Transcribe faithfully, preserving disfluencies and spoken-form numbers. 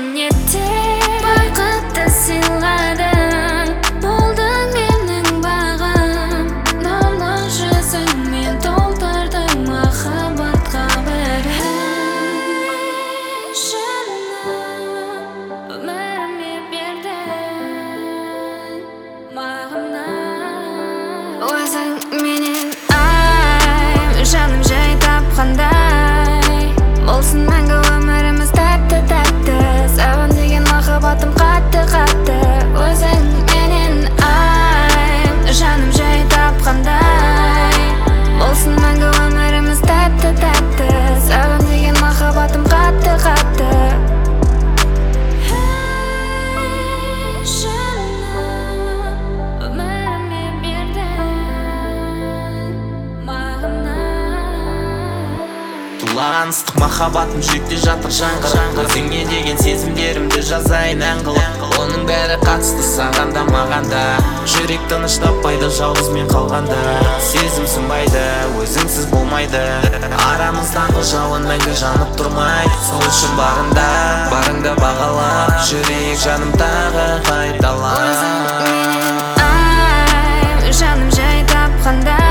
мен еттен бақытты сыйладың, болдың менің бағым. Нұрлы жүзіңмен толтырдың махаббатқа бір жаным, өміріме бердің мағына. Өзің менен ай, жаным жай тапқандай, болсын мәңгі өміріміз тәтті-тәтті, саған деген махаббатым қатты-қатты. Өзің менен ай, жаным жай тапқандай, болсын мәңгі өміріміз тәтті-тәтті, саған деген махаббатым қатты-қатты. Тулаған ыстық махаббатым жүректе жатыр жаңғырып, өзіңе деген сезімдерімді жазайын ән қылып. Оның бәрі қатысты саған да маған да, жүрек тыныш таппайды жалғызмен қалғанда. Сезім сынбайды, өзіңсіз болмайды, арамыздағы жалын мәңгі жанып тұрмайды. Сол үшін барында, барыңда бағалап, жүрейік жаным тағы қайталап. Өзің менен ай, жаным жай тапқанда,